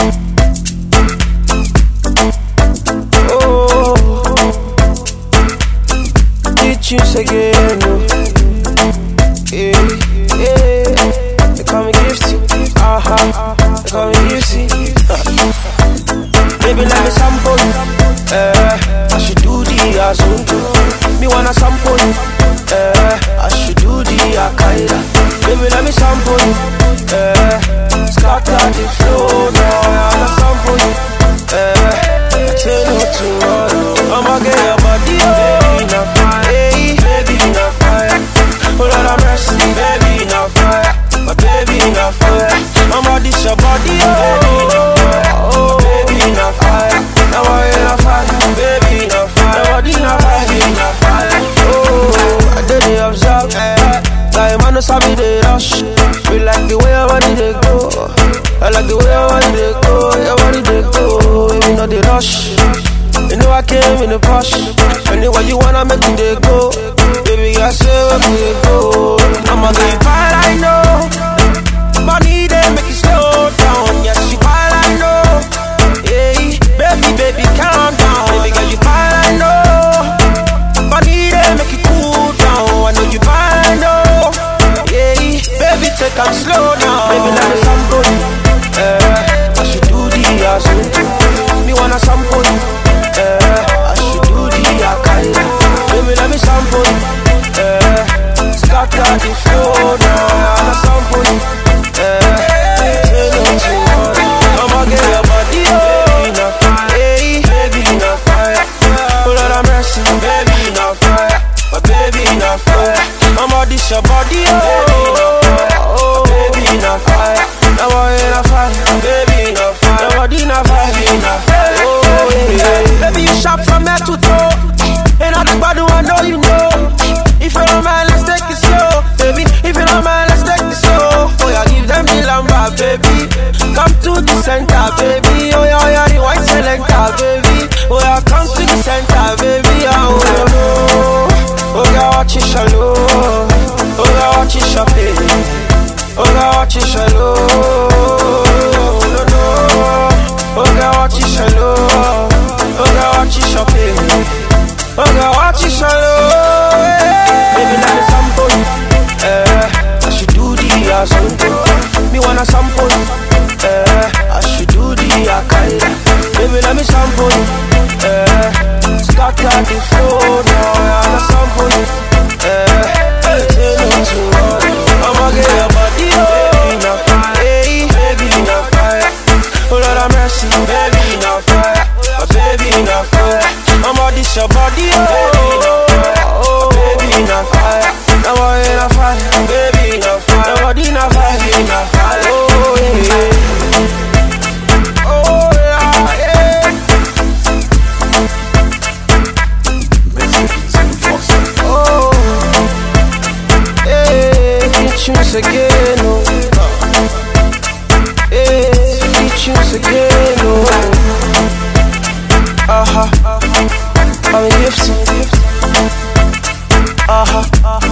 Choose again, no. Yeah, yeah. They call me Gifty, they call me Gifty. Baby, let me sample. I should do the Asunto. Me wanna sample. I should do the Akaida. Baby, let me sample. Scatter the flow now. I wanna sample. I tell you tomorrow. I'ma get your body, baby, now fire. Baby, now fire. Oh Lord have mercy, baby, now fire. My baby, now fire. I'ma dish your body, oh, baby, now fire. Now I ain't now fire, baby, now fire. Nobody now fire, baby, now fire. Oh, I did the observe, like man no sabi they rush. We like the way your body they go. I like the way your body they go. Your body they go, baby, not the rush. You know I came in the push. Anyway you wanna make me they go. Baby, I say where we go. I'ma get wild, I know. Money they make you slow down. Yes, you wild, I know. Yeah, baby, calm down. Baby girl, you wild, I know. Money they make you cool down. I know you wild, I know. Yeah, baby, take them slow down. Baby, let me sample. I should do the Asunto. Me wanna sample. I should do the Akaida. Baby, let me sample. Scatter the flow now. I wanna sample. I'ma get your body, baby, now fire. Baby, now fire. Oh Lord have mercy, baby, now fire. My baby, now fire. I'ma dish your body, oh, baby, now fire. Now I ain't now fire, baby, now fire. Nobody now fire, baby, now fire. Oh yeah. Baby, you shop from head to toe. Ain't nothing but the one know you know. If you don't mind, let's take it slow, baby. If you don't mind, let's take it slow. Oh yeah, give them the lamba, baby. Come to the center, baby. Oh yeah, the white selector, baby. Oh yeah, come to the center, baby. Oh no. Oh yeah, watch it shallow. Oh yeah, watch it shopping. Oh yeah, watch it shallow. No no. Oh yeah, watch it shallow. Oh yeah, watch it shopping. Oh yeah, watch it shallow. Baby, let me sample. I should do the Asunto. Me wanna sample. I should do the Akaida. Baby, let me sample. Scatter the flow now. I wanna sample. Tell you tomorrow. I'ma get your body, baby, now fire. Baby, now fire. Oh Lord have mercy, baby, now fire. My baby, now fire. I'ma dish your body, oh, baby, now fire. Now I ain't now fire, baby, now fire. Nobody now fire, baby, now fire. Oh yeah. Oh yeah, oh yeah. Choose again, oh. Yeah, choose again, oh. I'm a Gifty.